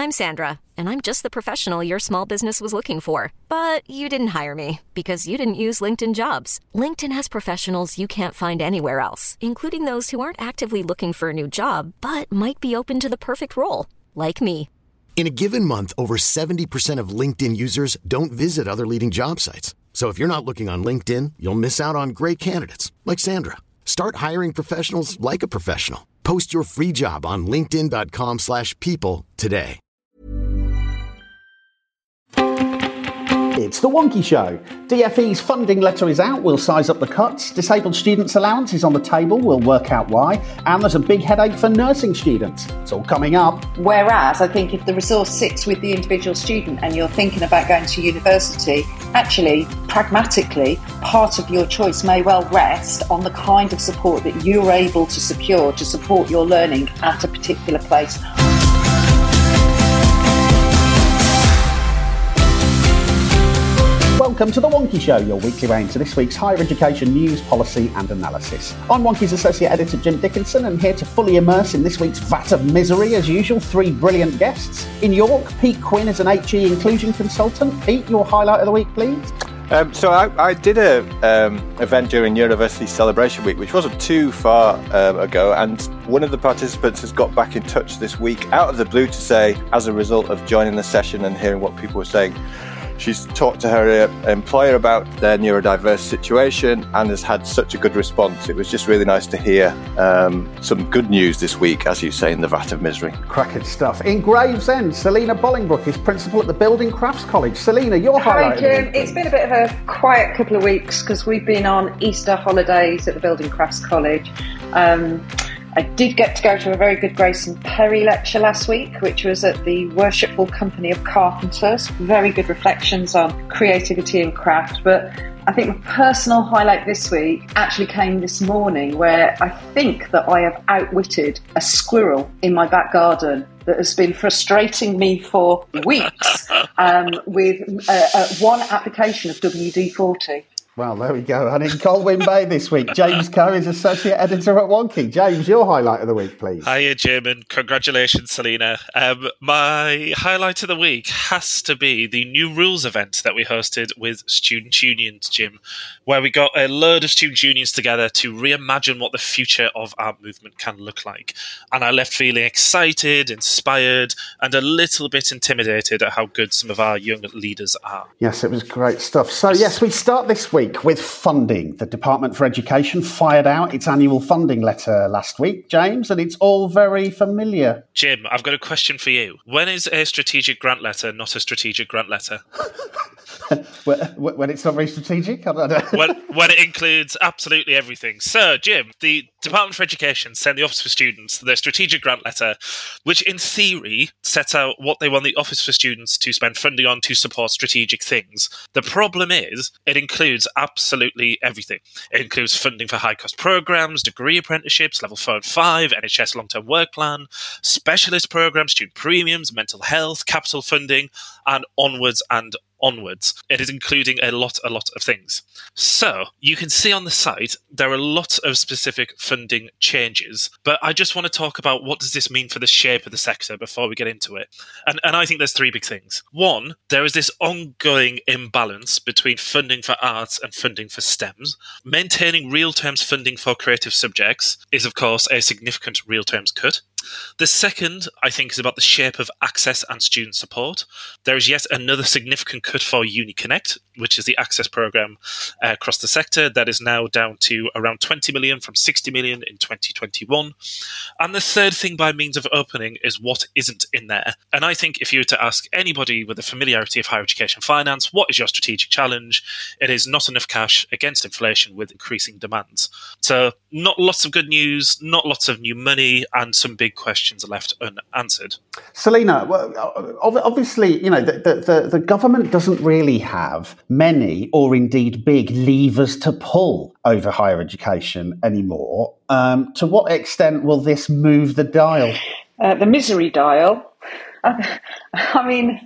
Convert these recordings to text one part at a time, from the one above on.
I'm Sandra, and I'm just the professional your small business was looking for. But you didn't hire me because you didn't use LinkedIn Jobs. LinkedIn has professionals you can't find anywhere else, including those who aren't actively looking for a new job, but might be open to the perfect role, like me. In a given month, over 70% of LinkedIn users don't visit other leading job sites. So if you're not looking on LinkedIn, you'll miss out on great candidates like Sandra. Start hiring professionals like a professional. Post your free job on linkedin.com/people today. It's The Wonky Show. DFE's funding letter is out, we'll size up the cuts. Disabled students' allowance is on the table, we'll work out why. And there's a big headache for nursing students. It's all coming up. Whereas I think if the resource sits with the individual student and you're thinking about going to university, actually, pragmatically, part of your choice may well rest on the kind of support that you're able to secure to support your learning at a particular place. Welcome to The Wonky Show, your weekly round to this week's higher education news, policy and analysis. I'm Wonky's Associate Editor Jim Dickinson, and here to fully immerse in this week's vat of misery, as usual, three brilliant guests. In York, Pete Quinn is an HE inclusion consultant. Pete, your highlight of the week, please. So I did a event during University Celebration Week, which wasn't too far ago, and one of the participants has got back in touch this week out of the blue to say, as a result of joining the session and hearing what people were saying, she's talked to her employer about their neurodiverse situation and has had such a good response. It was just really nice to hear some good news this week, as you say, in the vat of misery. Cracking stuff. In Gravesend, Selina Bolingbroke is principal at the Building Crafts College. Selina, your highlight. Hi, Jim. It's been a bit of a quiet couple of weeks because we've been on Easter holidays at the Building Crafts College. I did get to go to a very good Grayson Perry lecture last week, which was at the Worshipful Company of Carpenters. Very good reflections on creativity and craft. But I think my personal highlight this week actually came this morning, where I think that I have outwitted a squirrel in my back garden that has been frustrating me for weeks with one application of WD-40. Well, there we go. And in Colwyn Bay this week, James Coe is Associate Editor at Wonky. James, your highlight of the week, please. Hiya, Jim, and congratulations, Selina. My highlight of the week has to be the New Rules event that we hosted with student unions, Jim, where we got a load of student unions together to reimagine what the future of our movement can look like. And I left feeling excited, inspired, and a little bit intimidated at how good some of our young leaders are. Yes, it was great stuff. So, yes, we start this week with funding. The Department for Education fired out its annual funding letter last week, James, and it's all very familiar. Jim, I've got a question for you. When is a strategic grant letter not a strategic grant letter? When it's not very strategic? I don't know. When it includes absolutely everything. So, Jim, the Department for Education sent the Office for Students their strategic grant letter, which in theory sets out what they want the Office for Students to spend funding on to support strategic things. The problem is it includes absolutely everything. It includes funding for high-cost programs, degree apprenticeships, level 4 and 5, NHS long-term work plan, specialist programs, student premiums, mental health, capital funding, and onwards and onwards. It is including a lot of things. So you can see on the site there are lots of specific funding changes, but I just want to talk about what does this mean for the shape of the sector before we get into it. And I think there's three big things. One, there is this ongoing imbalance between funding for arts and funding for STEMs. Maintaining real terms funding for creative subjects is, of course, a significant real terms cut. The second, I think, is about the shape of access and student support. There is yet another significant cut for UniConnect, which is the access programme across the sector that is now down to around 20 million from 60 million in 2021. And the third thing by means of opening is what isn't in there. And I think if you were to ask anybody with a familiarity of higher education finance, what is your strategic challenge? It is not enough cash against inflation with increasing demands. So not lots of good news, not lots of new money, and some big questions are left unanswered. Selina, well, obviously, you know, the government doesn't really have many or indeed big levers to pull over higher education anymore. To what extent will this move the dial? The misery dial. I mean,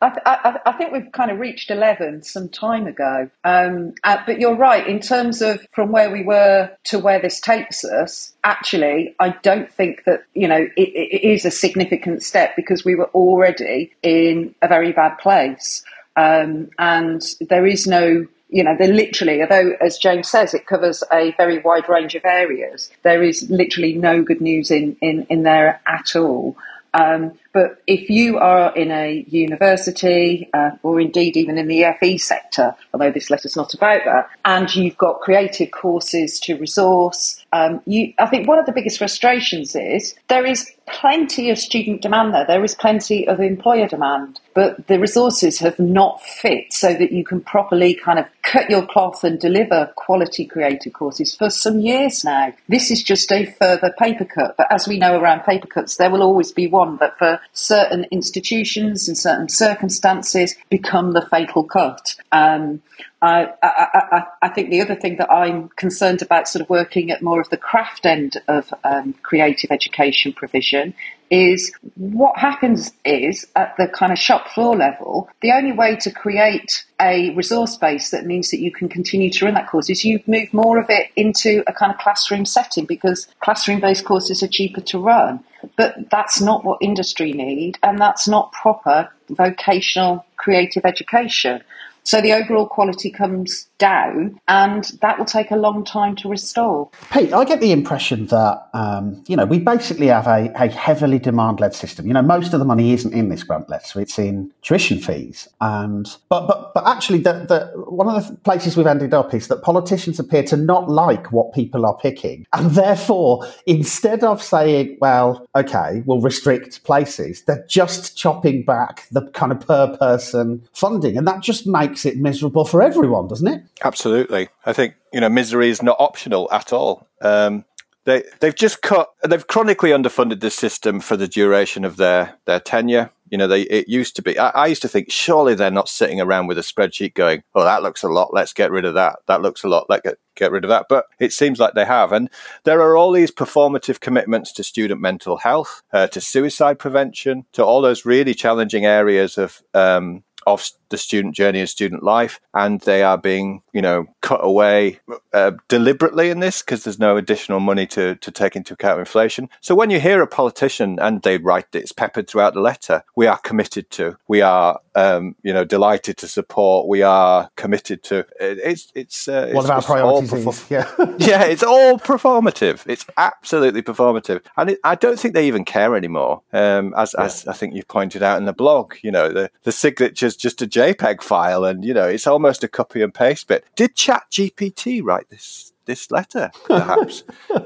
I think we've kind of reached 11 some time ago. But you're right, in terms of from where we were to where this takes us, actually, I don't think that, it is a significant step because we were already in a very bad place. And there is no... they're literally, although, as James says, it covers a very wide range of areas, there is literally no good news in there at all. But if you are in a university, or indeed even in the FE sector, although this letter's not about that, and you've got creative courses to resource, I think one of the biggest frustrations is there is plenty of student demand there. There is plenty of employer demand, but the resources have not fit so that you can properly kind of cut your cloth and deliver quality creative courses for some years now. This is just a further paper cut. But as we know around paper cuts, there will always be one that for certain institutions and certain circumstances become the fatal cut. I think the other thing that I'm concerned about, sort of working at more of the craft end of creative education provision, is what happens is at the kind of shop floor level, the only way to create a resource base that means that you can continue to run that course is you move more of it into a kind of classroom setting, because classroom-based courses are cheaper to run. But that's not what industry need, and that's not proper vocational creative education. So the overall quality comes down, and that will take a long time to restore. Pete, I get the impression that, we basically have a heavily demand-led system. Most of the money isn't in this grant letter, it's in tuition fees. But actually, one of the places we've ended up is that politicians appear to not like what people are picking. And therefore, instead of saying, well, OK, we'll restrict places, they're just chopping back the kind of per-person funding. And that just makes it miserable for everyone, doesn't it? Absolutely. I think, misery is not optional at all. They've chronically underfunded the system for the duration of their tenure. It used to be, I used to think, surely they're not sitting around with a spreadsheet going, oh, that looks a lot, let's get rid of that. That looks a lot, let's get rid of that. But it seems like they have. And there are all these performative commitments to student mental health, to suicide prevention, to all those really challenging areas of the student journey and student life, and they are being, cut away deliberately in this because there's no additional money to take into account inflation. So when you hear a politician and they write it's peppered throughout the letter, we are committed to, we are, delighted to support, we are committed to. It's one of our priorities. Yeah, it's all performative. It's absolutely performative, and I don't think they even care anymore. As I think you've pointed out in the blog, the signature's just a JPEG file, and it's almost a copy and paste bit. Did ChatGPT write this letter? Perhaps.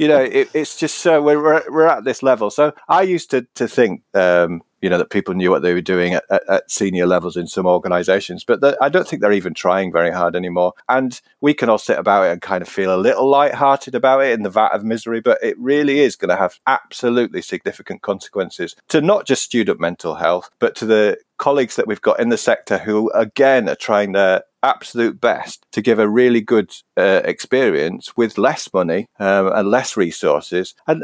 It's just so we're at this level. So I used to think that people knew what they were doing at senior levels in some organisations, but I don't think they're even trying very hard anymore. And we can all sit about it and kind of feel a little lighthearted about it in the vat of misery, but it really is going to have absolutely significant consequences to not just student mental health, but to the colleagues that we've got in the sector who, again, are trying their absolute best to give a really good experience with less money and less resources, and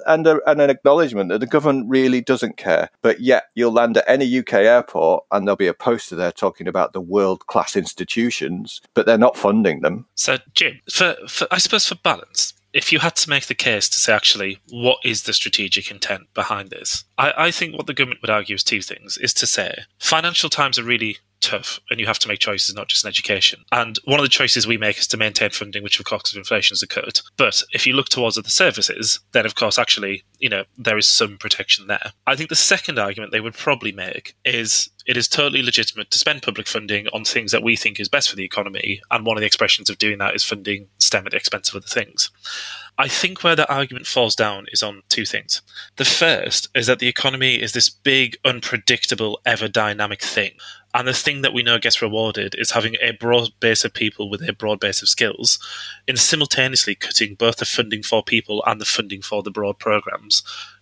an acknowledgement that the government really doesn't care. But yet you'll land at any UK airport and there'll be a poster there talking about the world-class institutions, but they're not funding them. So, Jim, for I suppose for balance, if you had to make the case to say, actually, what is the strategic intent behind this? I think what the government would argue is two things, is to say financial times are really tough and you have to make choices, not just in education. And one of the choices we make is to maintain funding, which of course of inflation has occurred. But if you look towards other services, then of course actually, there is some protection there. I think the second argument they would probably make is it is totally legitimate to spend public funding on things that we think is best for the economy. And one of the expressions of doing that is funding STEM at the expense of other things. I think where that argument falls down is on two things. The first is that the economy is this big, unpredictable, ever dynamic thing. And the thing that we know gets rewarded is having a broad base of people with a broad base of skills, in simultaneously cutting both the funding for people and the funding for the broad programs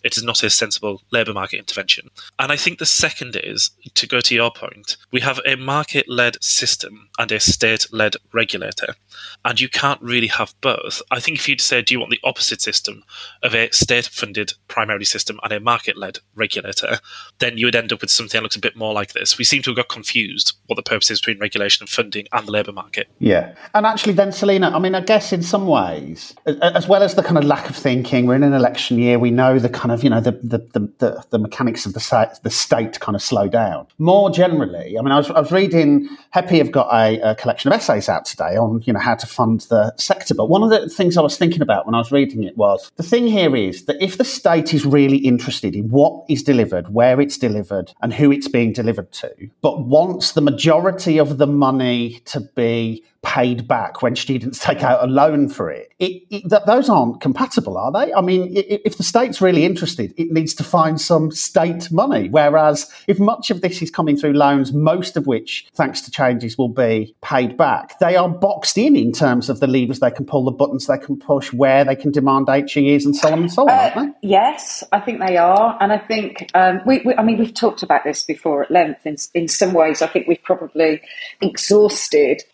It is not a sensible labour market intervention. And I think the second is, to go to your point, we have a market-led system and a state-led regulator. And you can't really have both. I think if you'd say, do you want the opposite system of a state-funded primary system and a market-led regulator, then you would end up with something that looks a bit more like this. We seem to have got confused what the purpose is between regulation and funding and the labour market. Yeah. And actually then, Selina, I mean, I guess in some ways, as well as the kind of lack of thinking, we're in an election year, we know the kind of, the mechanics of the state kind of slow down. More generally, I mean, I was reading, HEPI have got a collection of essays out today on, how to fund the sector. But one of the things I was thinking about when I was reading it was, the thing here is that if the state is really interested in what is delivered, where it's delivered, and who it's being delivered to, but wants the majority of the money to be paid back when students take out a loan for it, those aren't compatible, are they? I mean, if the state's really interested, it needs to find some state money. Whereas if much of this is coming through loans, most of which, thanks to changes, will be paid back, they are boxed in terms of the levers they can pull, the buttons they can push, where they can demand HEs and so on and so on, aren't they? Yes, I think they are. And I think, we've talked about this before at length. In some ways, I think we've probably exhausted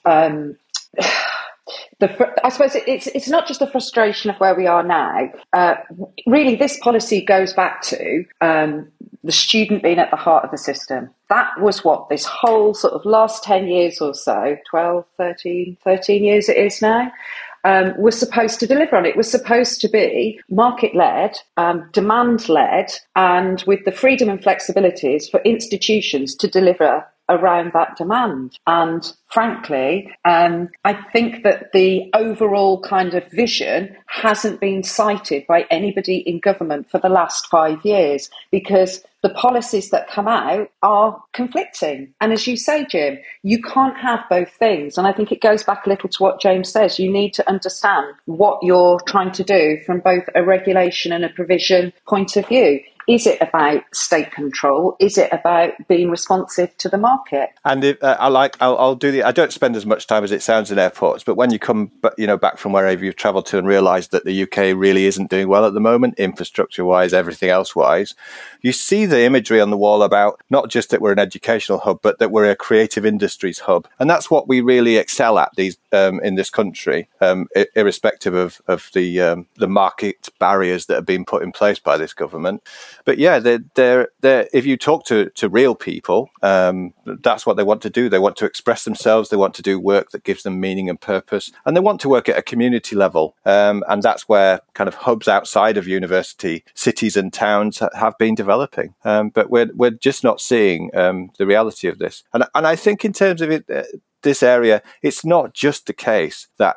I suppose it's not just the frustration of where we are now. Really, this policy goes back to the student being at the heart of the system. That was what this whole sort of last 10 years or so, 12, 13 years it is now, was supposed to deliver on. It was supposed to be market-led, demand-led, and with the freedom and flexibilities for institutions to deliver around that demand. And frankly, I think that the overall kind of vision hasn't been cited by anybody in government for the last 5 years, because the policies that come out are conflicting. And as you say, Jim, you can't have both things. And I think it goes back a little to what James says. You need to understand what you're trying to do from both a regulation and a provision point of view. Is it about state control? Is it about being responsive to the market? And I'll do the. I don't spend as much time as it sounds in airports, but when you come, back from wherever you've travelled to and realise that the UK really isn't doing well at the moment, infrastructure-wise, everything else-wise, you see the imagery on the wall about not just that we're an educational hub, but that we're a creative industries hub, and that's what we really excel at in this country, irrespective of the market barriers that have been put in place by this government. But yeah, they're if you talk to real people, that's what they want to do. They want to express themselves. They want to do work that gives them meaning and purpose. And they want to work at a community level. And that's where kind of hubs outside of university, cities and towns have been developing. But we're just not seeing the reality of this. And I think in terms of this area, it's not just the case that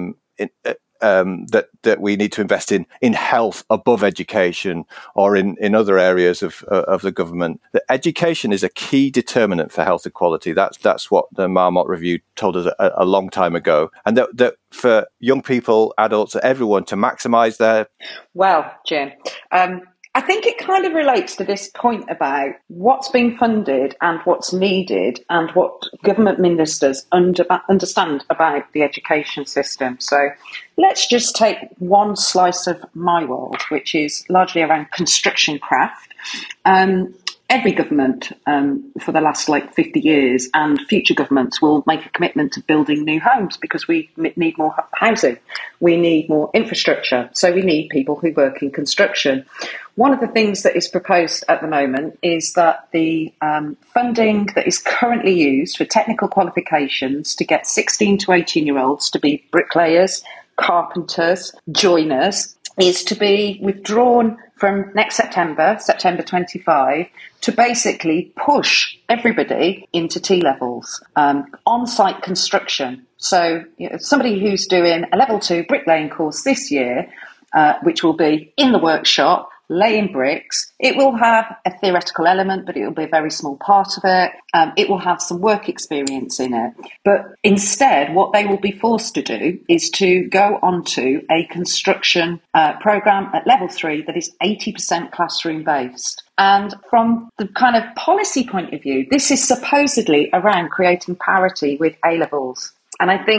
that we need to invest in health above education or in other areas of the government. The education is a key determinant for health equality. That's what the Marmot Review told us a long time ago. And that for young people, adults, everyone to maximise their... Well, Jim, I think it kind of relates to this point about what's being funded and what's needed and what government ministers understand about the education system. So let's just take one slice of my world, which is largely around construction craft. Every government for the last 50 years and future governments will make a commitment to building new homes because we need more housing. We need more infrastructure. So we need people who work in construction. One of the things that is proposed at the moment is that the funding that is currently used for technical qualifications to get 16 to 18-year-olds to be bricklayers, carpenters, joiners, is to be withdrawn from next September 25, to basically push everybody into T-levels, on-site construction. So somebody who's doing a level 2 bricklaying course this year, which will be in the workshop, laying bricks, it will have a theoretical element, but it will be a very small part of it. It will have some work experience in it. But instead, what they will be forced to do is to go onto a construction programme at level 3 that is 80% classroom based. And from the kind of policy point of view, this is supposedly around creating parity with A-levels. And I think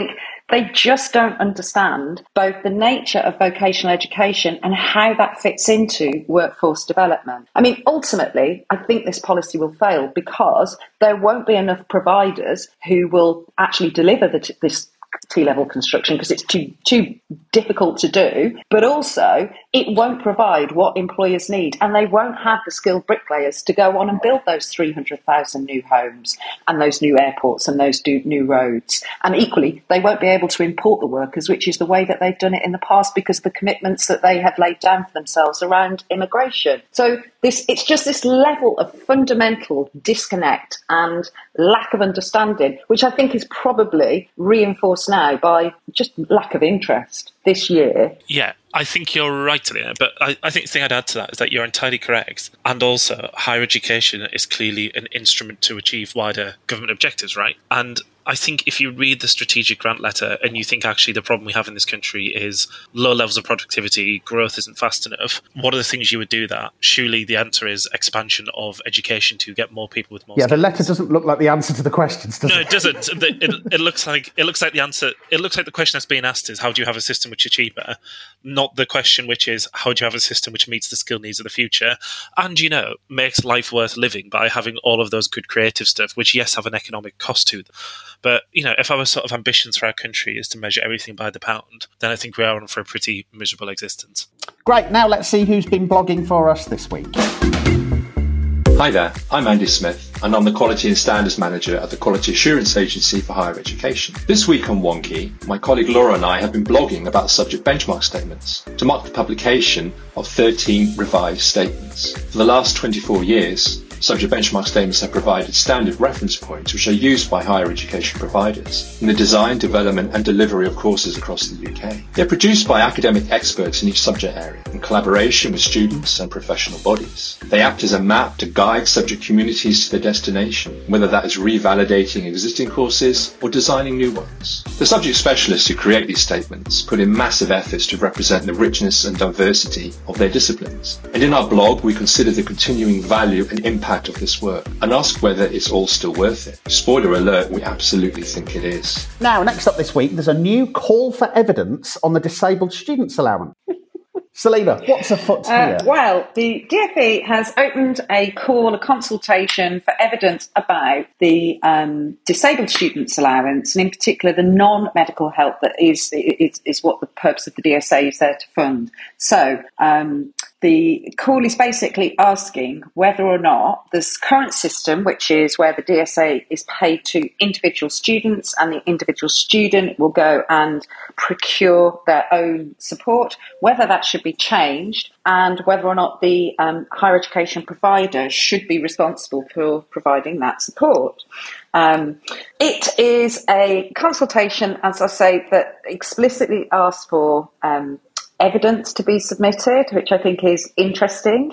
They just don't understand both the nature of vocational education and how that fits into workforce development. I mean, ultimately, I think this policy will fail because there won't be enough providers who will actually deliver this T-level construction because it's too difficult to do, but also it won't provide what employers need, and they won't have the skilled bricklayers to go on and build those 300,000 new homes and those new airports and those new roads. And equally, they won't be able to import the workers, which is the way that they've done it in the past because of the commitments that they have laid down for themselves around immigration. So it's just this level of fundamental disconnect and lack of understanding, which I think is probably reinforced now by just lack of interest this year. Yeah, I think you're right, Alina, but I think the thing I'd add to that is that you're entirely correct. And also, higher education is clearly an instrument to achieve wider government objectives, right? And I think if you read the strategic grant letter and you think actually the problem we have in this country is low levels of productivity, growth isn't fast enough, what are the things you would do that? Surely the answer is expansion of education to get more people with more skills. The letter doesn't look like the answer to the questions, does it? No, it doesn't. It looks like the answer. It looks like the question that's being asked is how do you have a system which is cheaper, not the question which is how do you have a system which meets the skill needs of the future and, makes life worth living by having all of those good creative stuff, which, yes, have an economic cost to them. But, if our sort of ambitions for our country is to measure everything by the pound, then I think we are on for a pretty miserable existence. Great. Now let's see who's been blogging for us this week. Hi there, I'm Andy Smith, and I'm the Quality and Standards Manager at the Quality Assurance Agency for Higher Education. This week on Wonky, my colleague Laura and I have been blogging about subject benchmark statements to mark the publication of 13 revised statements. For the last 24 years, subject benchmark statements have provided standard reference points which are used by higher education providers in the design, development and delivery of courses across the UK. They're produced by academic experts in each subject area in collaboration with students and professional bodies. They act as a map to guide subject communities to their destination, whether that is revalidating existing courses or designing new ones. The subject specialists who create these statements put in massive efforts to represent the richness and diversity of their disciplines. And in our blog, we consider the continuing value and impact of this work and ask whether it's all still worth it. Spoiler alert, we absolutely think it is. Now, next up this week, there's a new call for evidence on the disabled students allowance. Selina, what's afoot here? Well, the DfE has opened a consultation for evidence about the disabled students allowance, and in particular the non-medical help that is what the purpose of the DSA is there to fund. So the call is basically asking whether or not this current system, which is where the DSA is paid to individual students and the individual student will go and procure their own support, whether that should be changed and whether or not the higher education provider should be responsible for providing that support. It is a consultation, as I say, that explicitly asks for evidence to be submitted, which I think is interesting,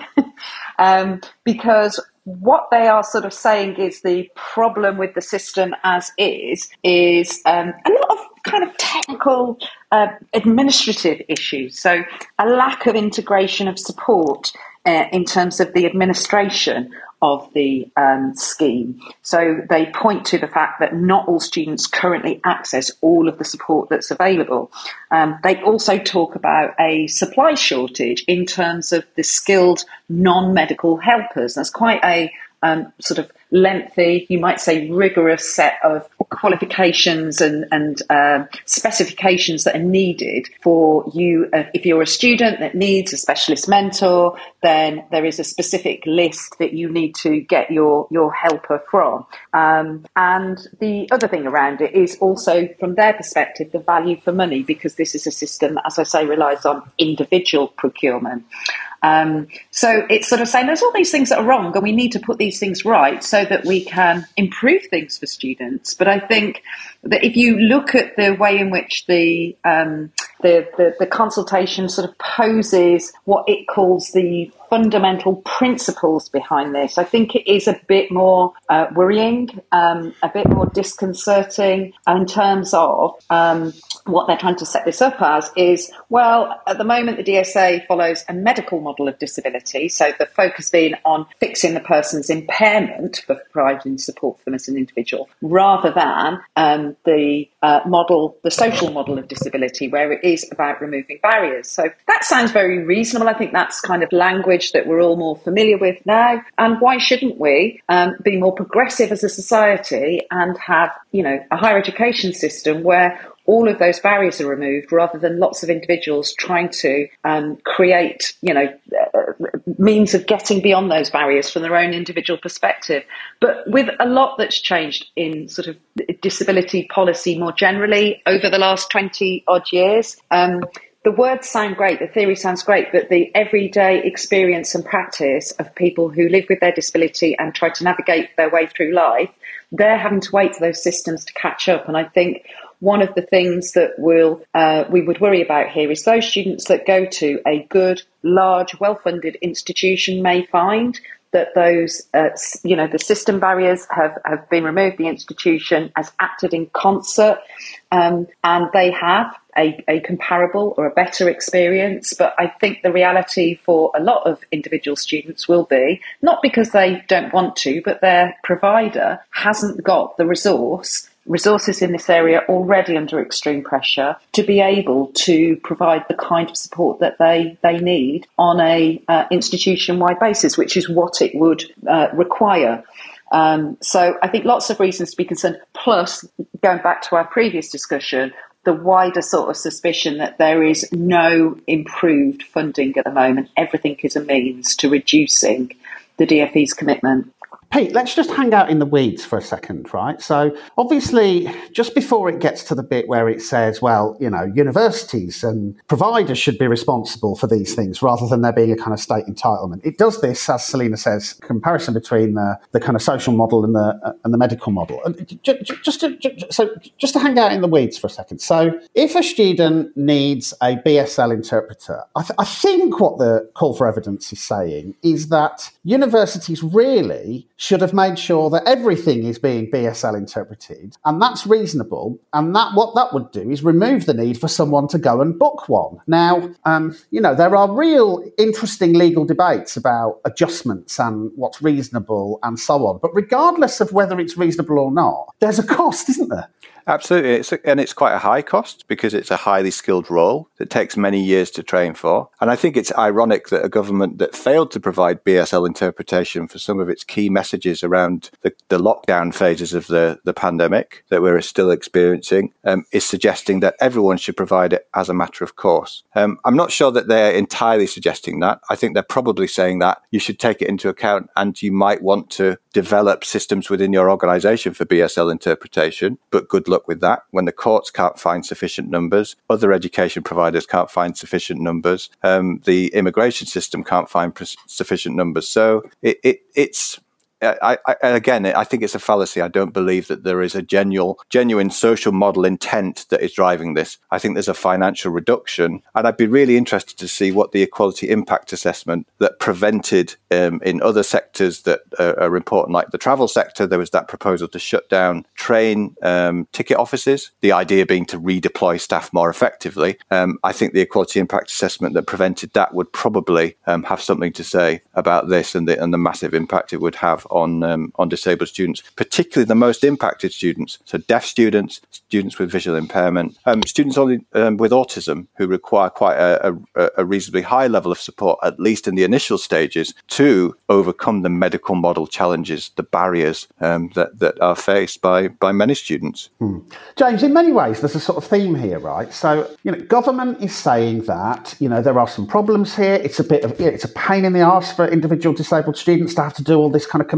because what they are sort of saying is the problem with the system as is a lot of kind of technical administrative issues. So a lack of integration of support in terms of the administration of the scheme. So they point to the fact that not all students currently access all of the support that's available. They also talk about a supply shortage in terms of the skilled non-medical helpers. That's quite a sort of lengthy, you might say rigorous set of qualifications and specifications that are needed for you. If you're a student that needs a specialist mentor, then there is a specific list that you need to get your helper from. And the other thing around it is also, from their perspective, the value for money, because this is a system that, as I say, relies on individual procurement. So it's sort of saying there's all these things that are wrong and we need to put these things right so that we can improve things for students. But I think that if you look at the way in which the consultation sort of poses what it calls the fundamental principles behind this. I think it is a bit more worrying, a bit more disconcerting in terms of what they're trying to set this up as is, well, at the moment, the DSA follows a medical model of disability. So the focus being on fixing the person's impairment for providing support for them as an individual, rather than the social model of disability, where it is about removing barriers. So that sounds very reasonable. I think that's kind of language that we're all more familiar with now. And why shouldn't we be more progressive as a society and have, a higher education system where all of those barriers are removed, rather than lots of individuals trying to create, means of getting beyond those barriers from their own individual perspective. But with a lot that's changed in sort of disability policy more generally over the last 20 odd years, the words sound great, the theory sounds great, but the everyday experience and practice of people who live with their disability and try to navigate their way through life, they're having to wait for those systems to catch up. And I think one of the things that we would worry about here is those students that go to a good, large, well-funded institution may find that those, the system barriers have been removed. The institution has acted in concert, and they have a comparable or a better experience. But I think the reality for a lot of individual students will be, not because they don't want to, but their provider hasn't got the resources in this area already under extreme pressure to be able to provide the kind of support that they need on a institution-wide basis, which is what it would require. So I think lots of reasons to be concerned, plus going back to our previous discussion, the wider sort of suspicion that there is no improved funding at the moment. Everything is a means to reducing the DfE's commitment. Pete, let's just hang out in the weeds for a second, right? So obviously, just before it gets to the bit where it says, well, universities and providers should be responsible for these things rather than there being a kind of state entitlement. It does this, as Selina says, comparison between the kind of social model and the medical model. And just to hang out in the weeds for a second. So if a student needs a BSL interpreter, I think what the call for evidence is saying is that universities really should have made sure that everything is being BSL interpreted, and that's reasonable. And that what that would do is remove the need for someone to go and book one. Now, there are real interesting legal debates about adjustments and what's reasonable and so on. But regardless of whether it's reasonable or not, there's a cost, isn't there? Absolutely. It's quite a high cost because it's a highly skilled role that takes many years to train for. And I think it's ironic that a government that failed to provide BSL interpretation for some of its key messages around the lockdown phases of the pandemic that we're still experiencing is suggesting that everyone should provide it as a matter of course. I'm not sure that they're entirely suggesting that. I think they're probably saying that you should take it into account and you might want to develop systems within your organisation for BSL interpretation, but good luck with that. When the courts can't find sufficient numbers, other education providers can't find sufficient numbers, the immigration system can't find sufficient numbers. So it's I think it's a fallacy. I don't believe that there is a genuine social model intent that is driving this. I think there's a financial reduction, and I'd be really interested to see what the equality impact assessment that prevented in other sectors that are important, like the travel sector. There was that proposal to shut down train ticket offices, the idea being to redeploy staff more effectively. I think the equality impact assessment that prevented that would probably have something to say about this and the massive impact it would have on disabled students, particularly the most impacted students. So deaf students, students with visual impairment, students only with autism who require quite a reasonably high level of support, at least in the initial stages, to overcome the medical model challenges, the barriers that are faced by many students. James, in many ways, there's a sort of theme here, right? So, government is saying that, there are some problems here. It's a bit of, it's a pain in the arse for individual disabled students to have to do all this kind of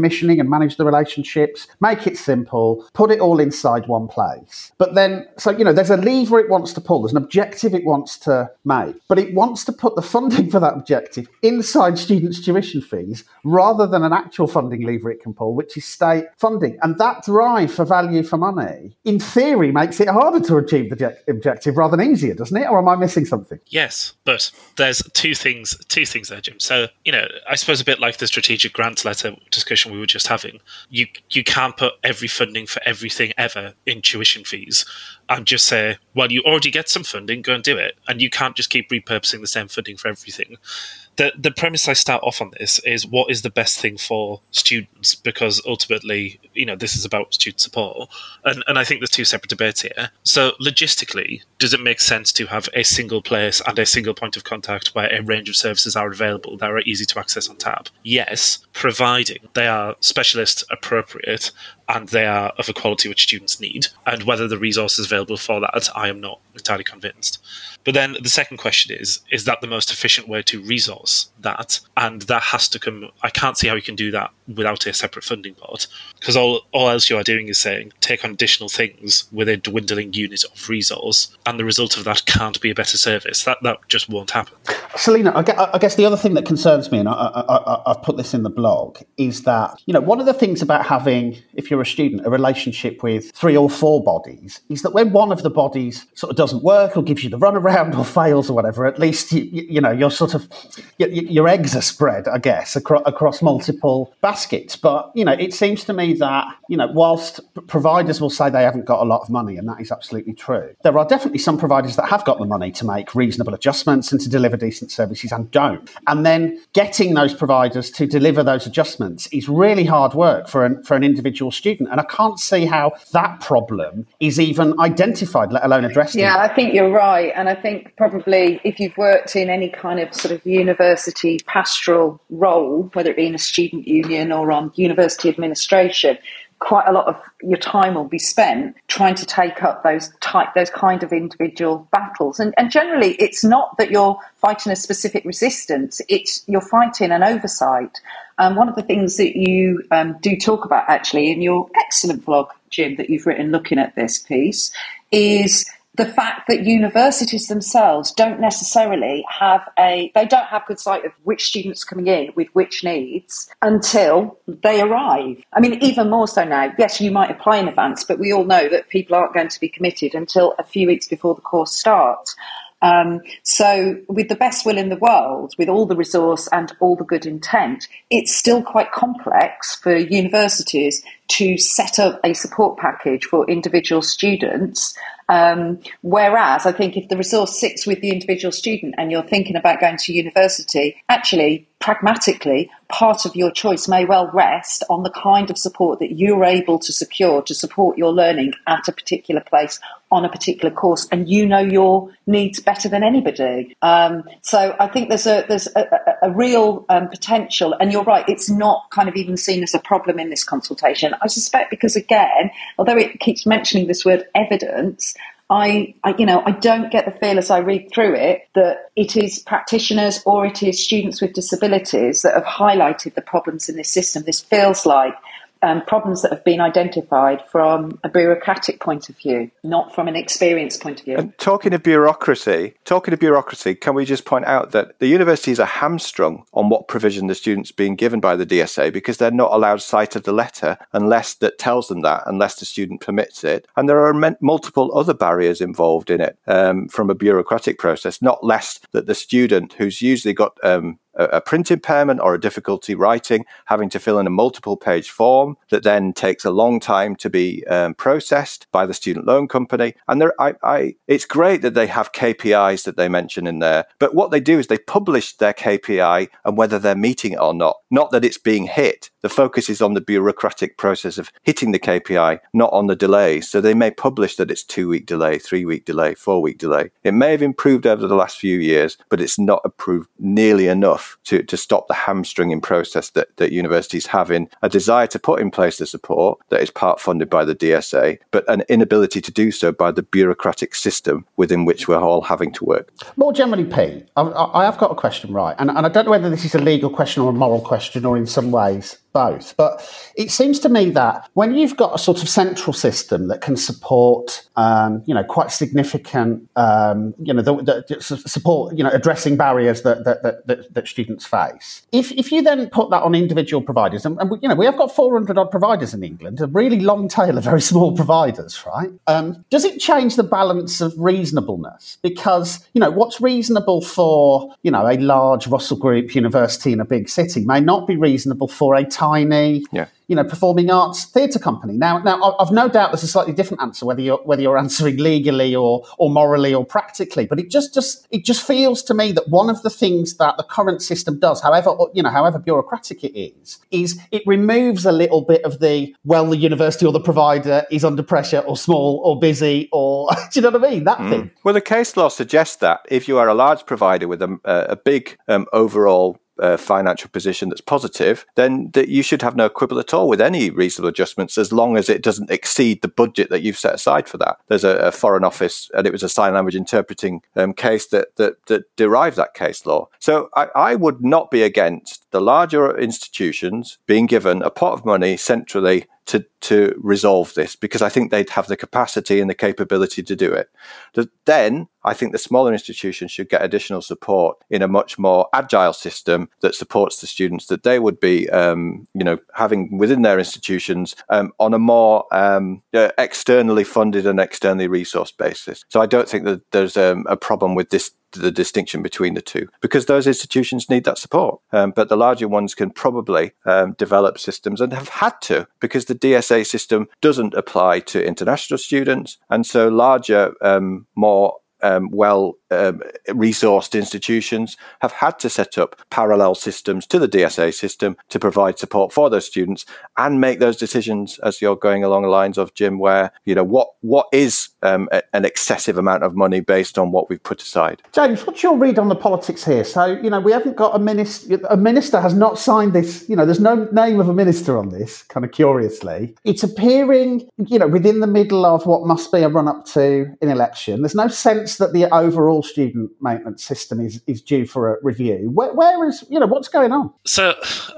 commissioning and manage the relationships, make it simple, put it all inside one place. But then, so, there's a lever it wants to pull, there's an objective it wants to make, but it wants to put the funding for that objective inside students' tuition fees rather than an actual funding lever it can pull, which is state funding. And that drive for value for money, in theory, makes it harder to achieve the objective rather than easier, doesn't it? Or am I missing something? Yes, but there's two things there, Jim. So, I suppose a bit like the strategic grants letter discussion we were just having, you can't put every funding for everything ever in tuition fees and just say, well, you already get some funding, go and do it. And you can't just keep repurposing the same funding for everything. The premise I start off on this is what is the best thing for students, because ultimately, this is about student support. And I think there's two separate debates here. So logistically, does it make sense to have a single place and a single point of contact where a range of services are available that are easy to access on tap? Yes, providing they are specialist appropriate and they are of a quality which students need. And whether the resources available for that, I am not entirely convinced. But then the second question is that the most efficient way to resource that? And that has to come, I can't see how you can do that without a separate funding board, because all else you are doing is saying, take on additional things with a dwindling unit of resource, and the result of that can't be a better service. That just won't happen. Selena, I guess the other thing that concerns me, and I've put this in the blog, is that, one of the things about having, if you're a student, a relationship with 3 or 4 bodies, is that when one of the bodies sort of doesn't work or gives you the runaround or fails or whatever, at least, you're sort of, your eggs are spread, I guess, across multiple baskets. But, it seems to me that, whilst providers will say they haven't got a lot of money, and that is absolutely true, there are definitely some providers that have got the money to make reasonable adjustments and to deliver decent services and don't. And then getting those providers to deliver those adjustments is really hard work for an individual student. And I can't see how that problem is even identified, let alone addressed. Yeah, I think you're right. And I think probably if you've worked in any kind of sort of university pastoral role, whether it be in a student union or on university administration, quite a lot of your time will be spent trying to take up those kind of individual battles. And generally, it's not that you're fighting a specific resistance, it's you're fighting an oversight. One of the things that you do talk about, actually, in your excellent blog, Jim, that you've written looking at this piece, is the fact that universities themselves don't necessarily have good sight of which students are coming in with which needs until they arrive. I mean, even more so now. Yes, you might apply in advance, but we all know that people aren't going to be committed until a few weeks before the course starts. So with the best will in the world, with all the resource and all the good intent, it's still quite complex for universities to set up a support package for individual students. Whereas I think if the resource sits with the individual student and you're thinking about going to university, actually, pragmatically, part of your choice may well rest on the kind of support that you're able to secure to support your learning at a particular place on a particular course, and your needs better than anybody. So I think there's a real potential, and you're right, it's not kind of even seen as a problem in this consultation. I suspect because, again, although it keeps mentioning this word evidence, I don't get the feel as I read through it that it is practitioners or it is students with disabilities that have highlighted the problems in this system. This feels like problems that have been identified from a bureaucratic point of view, not from an experience point of view. And talking of bureaucracy, can we just point out that the universities are hamstrung on what provision the students being given by the DSA because they're not allowed sight of the letter unless that tells them that, unless the student permits it. And there are multiple other barriers involved in it from a bureaucratic process, not less that the student who's usually got a print impairment or a difficulty writing, having to fill in a multiple page form that then takes a long time to be processed by the student loan company. And it's great that they have KPIs that they mention in there, but what they do is they publish their KPI and whether they're meeting it or not that it's being hit. The focus is on the bureaucratic process of hitting the KPI, not on the delays. So they may publish that it's 2-week delay, 3-week delay, 4-week delay. It may have improved over the last few years, but it's not improved nearly enough to stop the hamstringing process that universities have in a desire to put in place the support that is part funded by the DSA, but an inability to do so by the bureaucratic system within which we're all having to work. More generally, Pete, I have got a question, right? And I don't know whether this is a legal question or a moral question or in some ways both. But it seems to me that when you've got a sort of central system that can support, quite significant, support, addressing barriers that students face. If you then put that on individual providers, and we have got 400 odd providers in England, a really long tail of very small providers, right? Does it change the balance of reasonableness? Because, what's reasonable for, a large Russell Group university in a big city may not be reasonable for a tiny, performing arts theatre company. Now, I've no doubt there's a slightly different answer, whether you're answering legally or morally or practically. But it just feels to me that one of the things that the current system does, however bureaucratic it is it removes a little bit of the university or the provider is under pressure or small or busy or do you know what I mean? That thing. Well, the case law suggests that if you are a large provider with a big overall financial position that's positive, then that you should have no quibble at all with any reasonable adjustments as long as it doesn't exceed the budget that you've set aside for that. There's a Foreign Office, and it was a sign language interpreting case that derived that case law. So I would not be against the larger institutions being given a pot of money centrally to resolve this, because I think they'd have the capacity and the capability to do it. Then I think the smaller institutions should get additional support in a much more agile system that supports the students that they would be, having within their institutions on a more externally funded and externally resourced basis. So I don't think that there's a problem with the distinction between the two, because those institutions need that support. But the larger ones can probably develop systems, and have had to, because the DSA system doesn't apply to international students. And so larger, more resourced institutions have had to set up parallel systems to the DSA system to provide support for those students and make those decisions as you're going along the lines of, Jim, where, what is an excessive amount of money based on what we've put aside. James, what's your read on the politics here? So, we haven't got a minister has not signed this, there's no name of a minister on this, kind of curiously. It's appearing, within the middle of what must be a run-up to an election. There's no sense that the overall student maintenance system is due for a review. Where is, what's going on? So,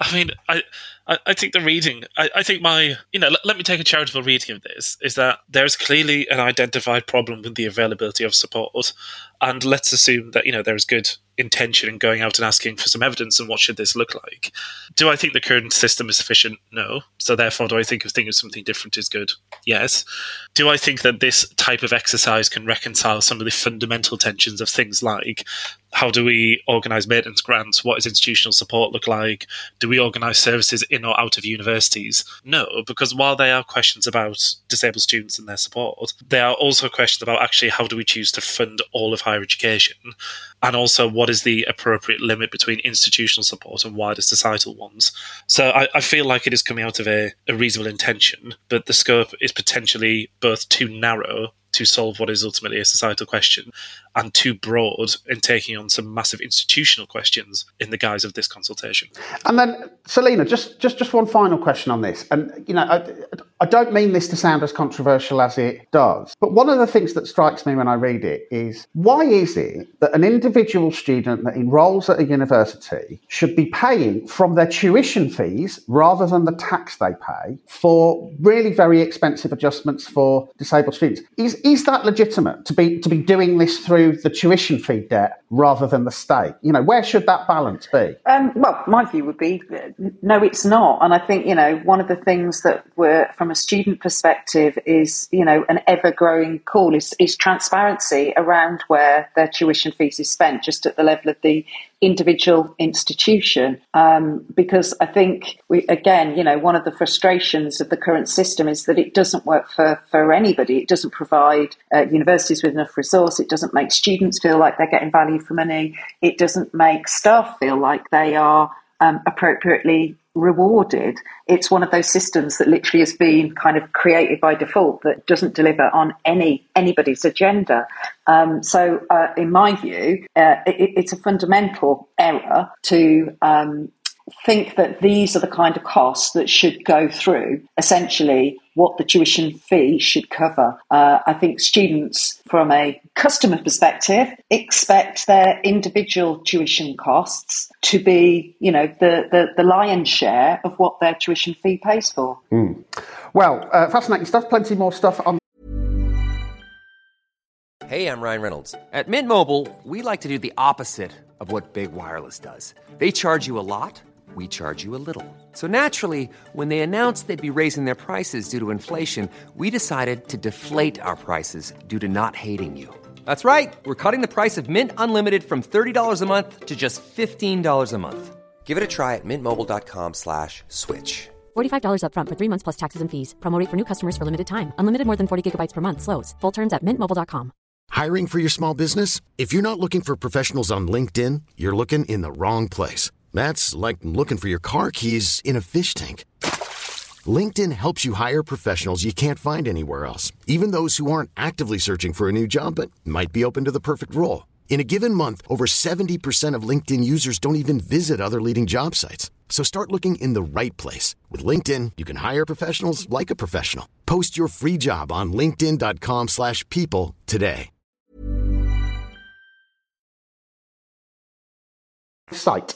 I think the reading, I think let me take a charitable reading of this, is that there's clearly an identified problem with the availability of support. And let's assume that, there's good intention in going out and asking for some evidence and what should this look like. Do I think the current system is sufficient? No. So therefore, do I think thinking of something different is good? Yes. Do I think that this type of exercise can reconcile some of the fundamental tensions of things like, how do we organise maintenance grants? What does institutional support look like? Do we organise services in or out of universities? No, because while there are questions about disabled students and their support, there are also questions about actually how do we choose to fund all of higher education? And also, what is the appropriate limit between institutional support and wider societal ones? So I feel like it is coming out of a reasonable intention, but the scope is potentially both too narrow to solve what is ultimately a societal question, and too broad in taking on some massive institutional questions in the guise of this consultation. And then, Selina, just one final question on this. And, I don't mean this to sound as controversial as it does, but one of the things that strikes me when I read it is, why is it that an individual student that enrolls at a university should be paying from their tuition fees rather than the tax they pay for really very expensive adjustments for disabled students? Is that legitimate to be doing this through the tuition fee debt rather than the state? Where should that balance be? Well, my view would be, no, it's not. And I think, one of the things that we're, from a student perspective, is, an ever-growing call is transparency around where their tuition fees is spent, just at the level of the individual institution. Because I think, one of the frustrations of the current system is that it doesn't work for anybody. It doesn't provide universities with enough resource. It doesn't make students feel like they're getting value for money. It doesn't make staff feel like they are appropriately rewarded. It's one of those systems that literally has been kind of created by default, that doesn't deliver on anybody's agenda. So in my view, it's a fundamental error to think that these are the kind of costs that should go through essentially what the tuition fee should cover. I think students, from a customer perspective, expect their individual tuition costs to be, the lion's share of what their tuition fee pays for. Well, fascinating stuff. Plenty more stuff on. Hey, I'm Ryan Reynolds. At Mint Mobile, we like to do the opposite of what Big Wireless does. They charge you a lot, we charge you a little. So naturally, when they announced they'd be raising their prices due to inflation, we decided to deflate our prices due to not hating you. That's right. We're cutting the price of Mint Unlimited from $30 a month to just $15 a month. Give it a try at mintmobile.com/switch. $45 up front for 3 months plus taxes and fees. Promo rate for new customers for limited time. Unlimited more than 40 gigabytes per month. Slows full terms at mintmobile.com. Hiring for your small business? If you're not looking for professionals on LinkedIn, you're looking in the wrong place. That's like looking for your car keys in a fish tank. LinkedIn helps you hire professionals you can't find anywhere else, even those who aren't actively searching for a new job but might be open to the perfect role. In a given month, over 70% of LinkedIn users don't even visit other leading job sites. So start looking in the right place. With LinkedIn, you can hire professionals like a professional. Post your free job on linkedin.com/people today. Site.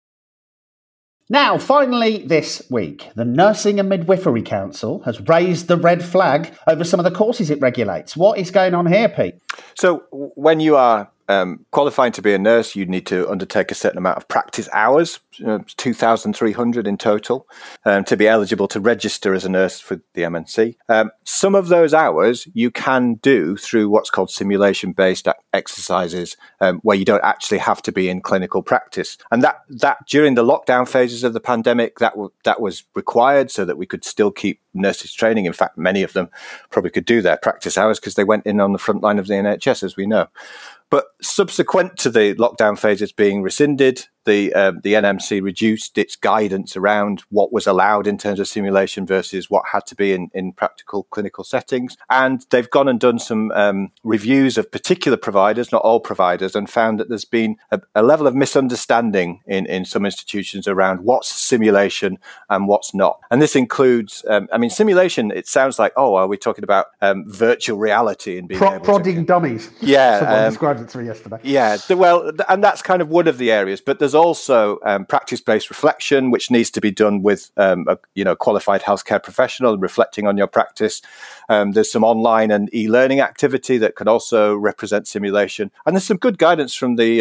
Now, finally this week, the Nursing and Midwifery Council has raised the red flag over some of the courses it regulates. What is going on here, Pete? So when you are qualifying to be a nurse, you need to undertake a certain amount of practice hours, 2,300 in total, to be eligible to register as a nurse for the MNC. Some of those hours you can do through what's called simulation-based exercises, where you don't actually have to be in clinical practice. And that during the lockdown phases of the pandemic, that was required so that we could still keep nurses training. In fact, many of them probably could do their practice hours because they went in on the front line of the NHS, as we know. But subsequent to the lockdown phases being rescinded, the NMC reduced its guidance around what was allowed in terms of simulation versus what had to be in practical clinical settings. And they've gone and done some reviews of particular providers, not all providers, and found that there's been a level of misunderstanding in some institutions around what's simulation and what's not. And this includes, simulation, it sounds like, are we talking about virtual reality and being able prodding dummies. Yeah. Someone described it to me yesterday. Yeah, well, and that's kind of one of the areas. But there's also practice-based reflection, which needs to be done with a qualified healthcare professional reflecting on your practice. There's some online and e-learning activity that can also represent simulation, and there's some good guidance from the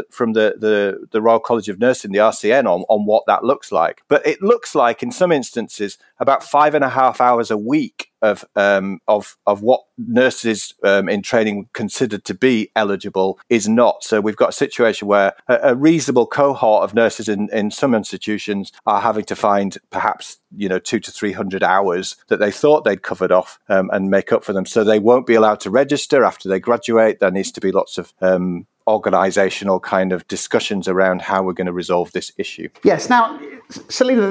Royal College of Nursing, the RCN, on what that looks like. But it looks like in some instances about 5.5 hours a week of what nurses in training considered to be eligible is not. So we've got a situation where a reasonable cohort of nurses in some institutions are having to find perhaps 200 to 300 hours that they thought they'd covered off and make up for them. So they won't be allowed to register after they graduate. There needs to be lots of organisational kind of discussions around how we're going to resolve this issue. Yes. Now, Selena,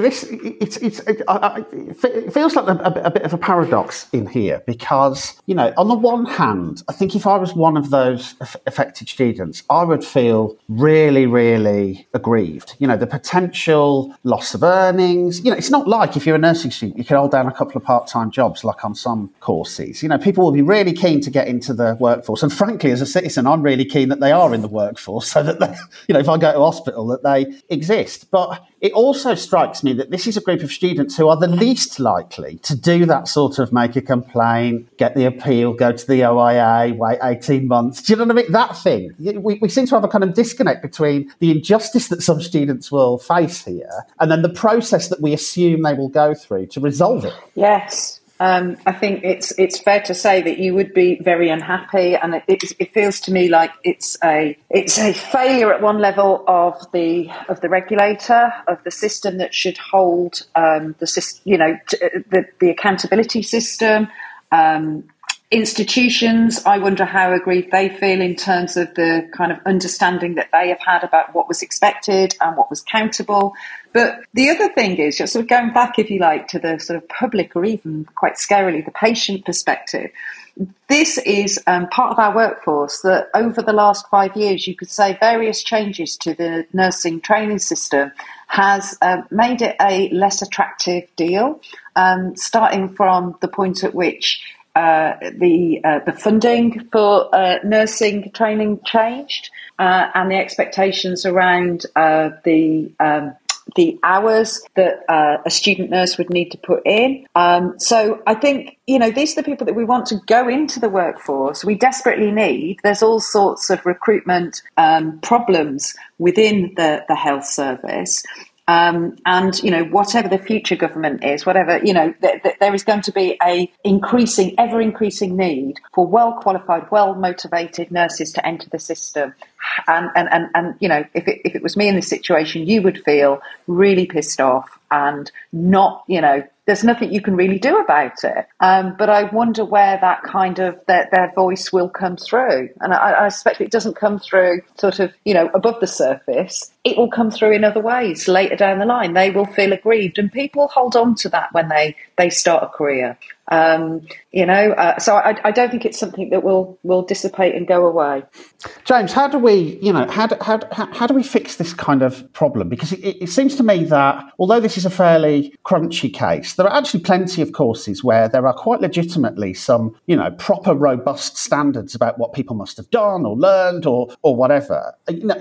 it feels like a bit of a paradox in here because, on the one hand, I think if I was one of those affected students, I would feel really, really aggrieved. The potential loss of earnings. It's not like if you're a nursing student, you can hold down a couple of part-time jobs like on some courses. People will be really keen to get into the workforce. And frankly, as a citizen, I'm really keen that they are in the workforce so that they, if I go to hospital, that they exist. But it also strikes me that this is a group of students who are the least likely to do that sort of make a complaint, get the appeal, go to the OIA, wait 18 months. Do you know what I mean? That thing. We seem to have a kind of disconnect between the injustice that some students will face here and then the process that we assume they will go through to resolve it. Yes. I think it's fair to say that you would be very unhappy, and it feels to me like it's a failure at one level of the regulator, of the system that should hold the accountability system. Institutions, I wonder how aggrieved they feel in terms of the kind of understanding that they have had about what was expected and what was countable. But the other thing is, just sort of going back, if you like, to the sort of public or even quite scarily the patient perspective, this is part of our workforce that over the last 5 years, you could say various changes to the nursing training system has made it a less attractive deal, starting from the point at which the funding for nursing training changed and the expectations around the hours that a student nurse would need to put in. So I think, these are the people that we want to go into the workforce. We desperately need. There's all sorts of recruitment problems within the health service. And, whatever the future government is, whatever, there is going to be ever increasing need for well-qualified, well-motivated nurses to enter the system. And if it was me in this situation, you would feel really pissed off and not, there's nothing you can really do about it. But I wonder where that kind of their voice will come through. And I suspect it doesn't come through sort of, above the surface. It will come through in other ways later down the line. They will feel aggrieved, and people hold on to that when they start a career. So I don't think it's something that will dissipate and go away. James, how do we, how do we fix this kind of problem? Because it seems to me that although this is a fairly crunchy case, there are actually plenty of courses where there are quite legitimately some, proper robust standards about what people must have done or learned or whatever.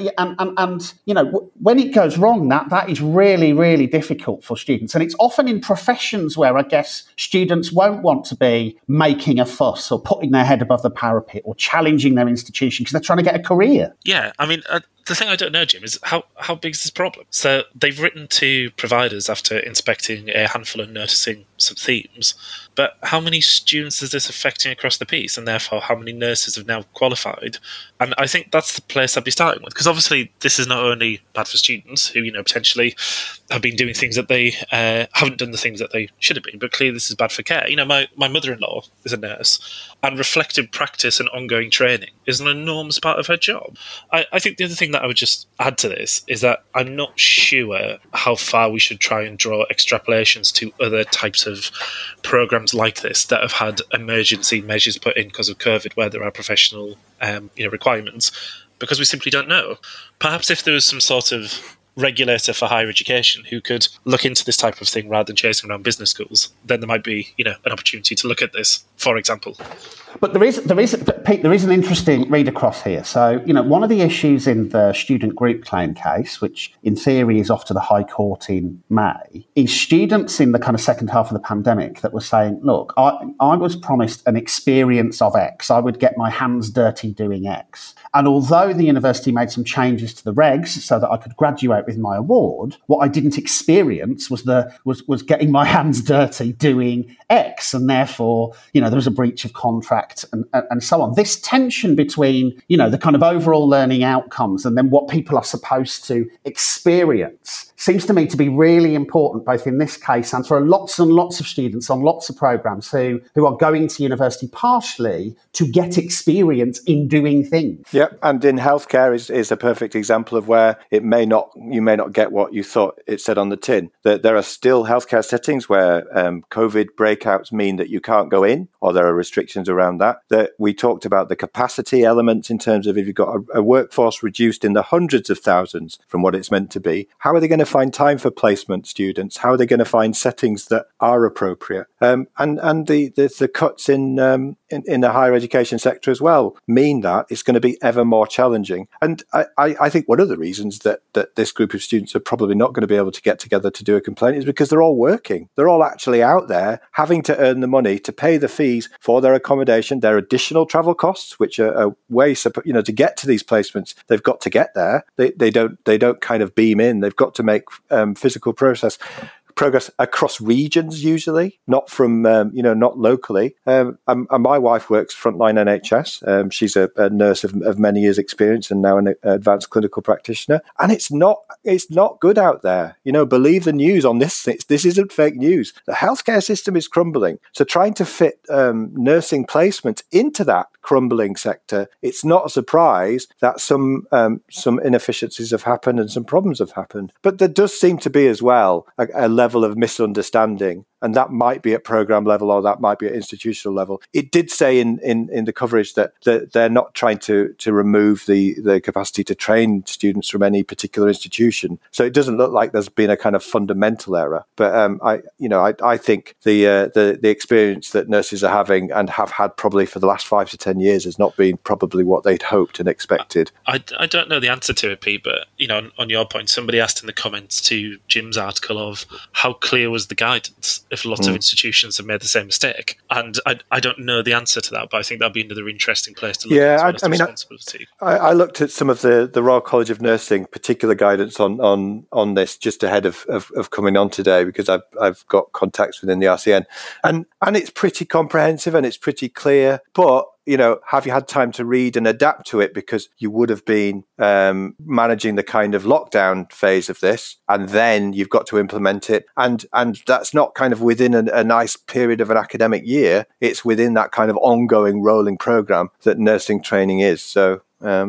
When it goes wrong, that is really, really difficult for students. And it's often in professions where I guess students won't want to be making a fuss or putting their head above the parapet or challenging their institution because they're trying to get a career. Yeah, I mean, the thing I don't know, Jim, is how big is this problem? So they've written to providers after inspecting a handful and noticing some themes, but how many students is this affecting across the piece, and therefore how many nurses have now qualified? And I think that's the place I'd be starting with, because obviously this is not only bad for students who, potentially have been doing things that they haven't done the things that they should have been, but clearly this is bad for care. My mother-in-law is a nurse, and reflective practice and ongoing training is an enormous part of her job. I think the other thing that I would just add to this is that I'm not sure how far we should try and draw extrapolations to other types of programs like this that have had emergency measures put in because of COVID, where there are professional requirements, because we simply don't know. Perhaps if there was some sort of regulator for higher education who could look into this type of thing rather than chasing around business schools, then there might be, an opportunity to look at this, for example. But Pete, there is an interesting read across here. So, one of the issues in the student group claim case, which in theory is off to the High Court in May, is students in the kind of second half of the pandemic that were saying, look, I was promised an experience of X. I would get my hands dirty doing X. And although the university made some changes to the regs so that I could graduate with my award, what I didn't experience was getting my hands dirty doing X. And therefore, there was a breach of contract and so on. This tension between, the kind of overall learning outcomes and then what people are supposed to experience seems to me to be really important, both in this case and for lots and lots of students on lots of programs who are going to university partially to get experience in doing things. Yep, and in healthcare is a perfect example of where you may not get what you thought it said on the tin. That there are still healthcare settings where COVID breakouts mean that you can't go in, or there are restrictions around that. That we talked about the capacity elements in terms of if you've got a workforce reduced in the hundreds of thousands from what it's meant to be, how are they going to find time for placement students? How are they going to find settings that are appropriate? And the cuts in the higher education sector as well mean that it's going to be ever more challenging. And I think one of the reasons that this group of students are probably not going to be able to get together to do a complaint is because they're all working. They're all actually out there having to earn the money to pay the fees for their accommodation, their additional travel costs, which are ways to get to these placements. They've got to get there. They don't kind of beam in. They've got to make physical process. progress across regions usually, not from not locally. And my wife works frontline NHS. She's a nurse of many years' experience and now an advanced clinical practitioner. And it's not good out there. Believe the news on this. This isn't fake news. The healthcare system is crumbling. So trying to fit nursing placement into that crumbling sector, it's not a surprise that some inefficiencies have happened and some problems have happened. But there does seem to be as well a level of misunderstanding, and that might be at program level or that might be at institutional level. It did say in the coverage that they're not trying to remove the capacity to train students from any particular institution. So it doesn't look like there's been a kind of fundamental error. But I think the experience that nurses are having and have had probably for the last 5 to 10 years has not been probably what they'd hoped and expected. I don't know the answer to it, Pete, but on your point, somebody asked in the comments to Jim's article of how clear was the guidance if lots of institutions have made the same mistake. And I don't know the answer to that, but I think that'd be another interesting place to look at responsibility. I looked at some of the Royal College of Nursing particular guidance on this just ahead of coming on today, because I've got contacts within the RCN, and it's pretty comprehensive and it's pretty clear, but have you had time to read and adapt to it? Because you would have been managing the kind of lockdown phase of this, and then you've got to implement it. And that's not kind of within a nice period of an academic year. It's within that kind of ongoing rolling program that nursing training is. So,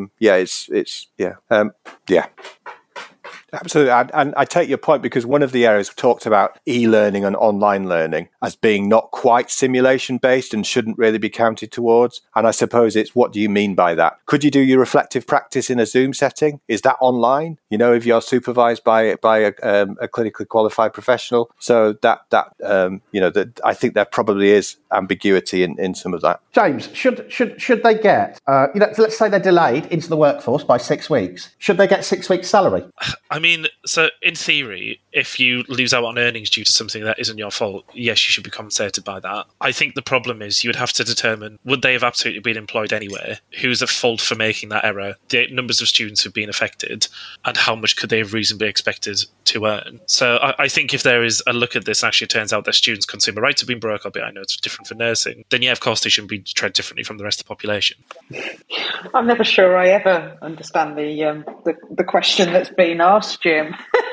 Absolutely. And I take your point, because one of the areas we talked about e-learning and online learning as being not quite simulation-based and shouldn't really be counted towards. And I suppose it's, what do you mean by that? Could you do your reflective practice in a Zoom setting? Is that online? If you're supervised by a clinically qualified professional. So I think there probably is ambiguity in some of that. James, should they get, let's say they're delayed into the workforce by 6 weeks. Should they get 6 weeks' salary? I mean, so in theory, if you lose out on earnings due to something that isn't your fault, yes, you should be compensated by that. I think the problem is you would have to determine, would they have absolutely been employed anyway? Who's at fault for making that error? The numbers of students who've been affected, and how much could they have reasonably expected to earn? So I think if there is a look at this and actually it turns out that students' consumer rights have been broke, albeit I know it's different for nursing, then yeah, of course they shouldn't be treated differently from the rest of the population. I'm never sure I ever understand the question that's been asked, Jim.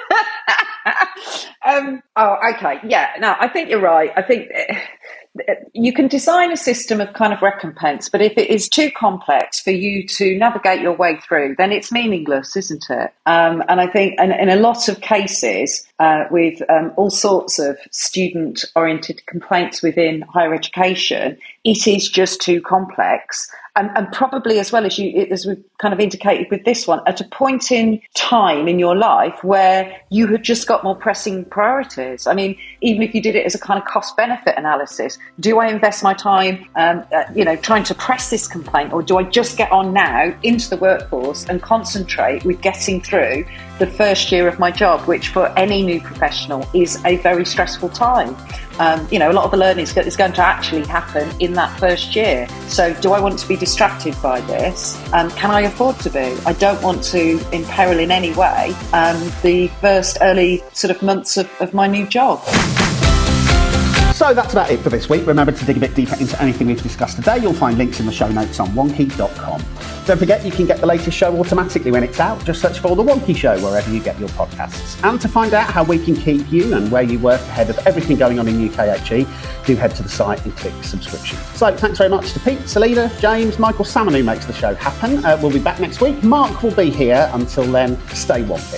Okay. Yeah, no, I think you're right. I think you can design a system of kind of recompense, but if it is too complex for you to navigate your way through, then it's meaningless, isn't it? And I think in a lot of cases, with all sorts of student-oriented complaints within higher education, it is just too complex. And probably as well as we've kind of indicated with this one, at a point in time in your life where you have just got more pressing priorities. I mean, even if you did it as a kind of cost-benefit analysis, do I invest my time, trying to press this complaint, or do I just get on now into the workforce and concentrate with getting through the first year of my job, which for any new professional is a very stressful time. A lot of the learning is going to actually happen in that first year. So do I want to be distracted by this? Can I afford to be? I don't want to imperil in any way the first early sort of months of my new job. So that's about it for this week. Remember to dig a bit deeper into anything we've discussed today. You'll find links in the show notes on wonky.com. Don't forget, you can get the latest show automatically when it's out. Just search for The Wonky Show wherever you get your podcasts. And to find out how we can keep you and where you work ahead of everything going on in UKHE, do head to the site and click subscription. So thanks very much to Pete, Selena, James, Michael Salmon, who makes the show happen. We'll be back next week. Mark will be here. Until then, stay wonky.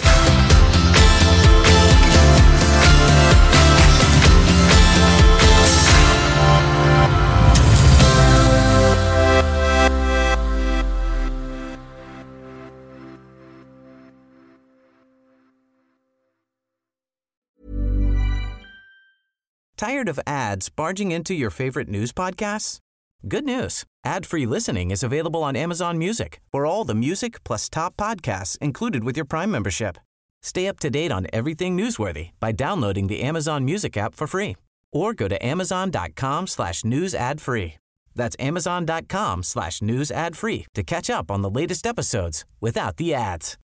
Tired of ads barging into your favorite news podcasts? Good news. Ad-free listening is available on Amazon Music for all the music plus top podcasts included with your Prime membership. Stay up to date on everything newsworthy by downloading the Amazon Music app for free, or go to amazon.com/news ad free. That's amazon.com/news ad free to catch up on the latest episodes without the ads.